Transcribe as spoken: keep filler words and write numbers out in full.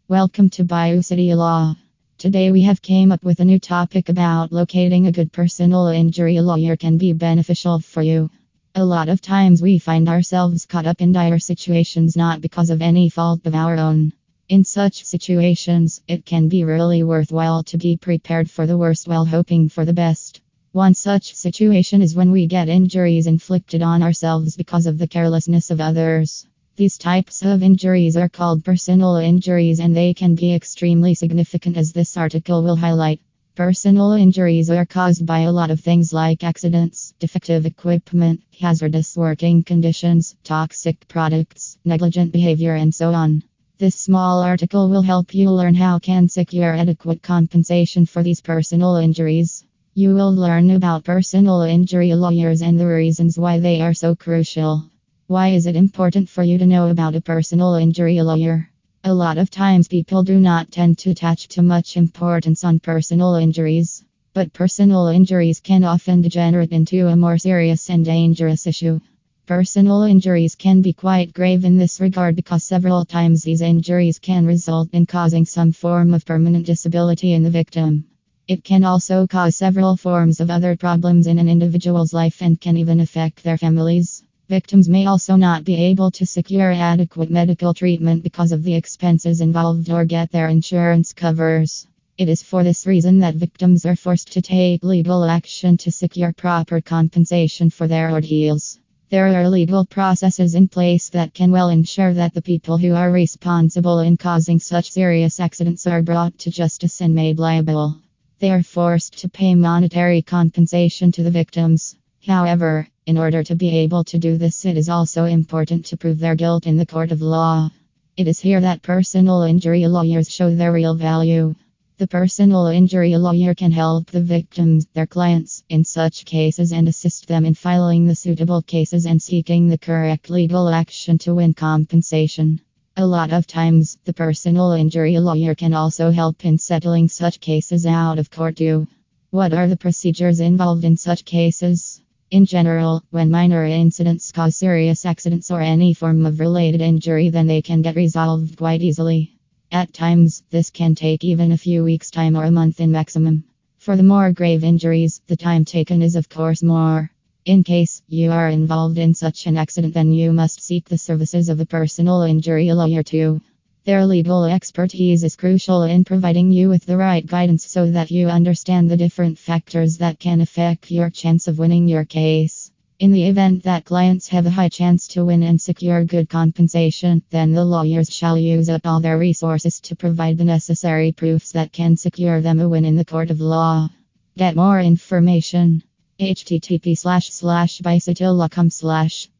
Welcome to Bayou City Law. Today we have came up with a new topic about locating a good personal injury lawyer can be beneficial for you. A lot of times we find ourselves caught up in dire situations not because of any fault of our own. In such situations, it can be really worthwhile to be prepared for the worst while hoping for the best. One such situation is when we get injuries inflicted on ourselves because of the carelessness of others. These types of injuries are called personal injuries and they can be extremely significant, as this article will highlight. Personal injuries are caused by a lot of things like accidents, defective equipment, hazardous working conditions, toxic products, negligent behavior, and so on. This small article will help you learn how can secure adequate compensation for these personal injuries. You will learn about personal injury lawyers and the reasons why they are so crucial. Why is it important for you to know about a personal injury lawyer? A lot of times people do not tend to attach too much importance on personal injuries, but personal injuries can often degenerate into a more serious and dangerous issue. Personal injuries can be quite grave in this regard because several times these injuries can result in causing some form of permanent disability in the victim. It can also cause several forms of other problems in an individual's life and can even affect their families. Victims may also not be able to secure adequate medical treatment because of the expenses involved or get their insurance covers. It is for this reason that victims are forced to take legal action to secure proper compensation for their ordeals. There are legal processes in place that can well ensure that the people who are responsible in causing such serious accidents are brought to justice and made liable. They are forced to pay monetary compensation to the victims. However, in order to be able to do this, it is also important to prove their guilt in the court of law. It is here that personal injury lawyers show their real value. The personal injury lawyer can help the victims, their clients, in such cases and assist them in filing the suitable cases and seeking the correct legal action to win compensation. A lot of times, the personal injury lawyer can also help in settling such cases out of court too. What are the procedures involved in such cases? In general, when minor incidents cause serious accidents or any form of related injury, then they can get resolved quite easily. At times, this can take even a few weeks' time or a month in maximum. For the more grave injuries, the time taken is of course more. In case you are involved in such an accident, then you must seek the services of a personal injury lawyer too. Their legal expertise is crucial in providing you with the right guidance so that you understand the different factors that can affect your chance of winning your case. In the event that clients have a high chance to win and secure good compensation, then the lawyers shall use up all their resources to provide the necessary proofs that can secure them a win in the court of law. Get more information. http slash slash bycitylaw.com slash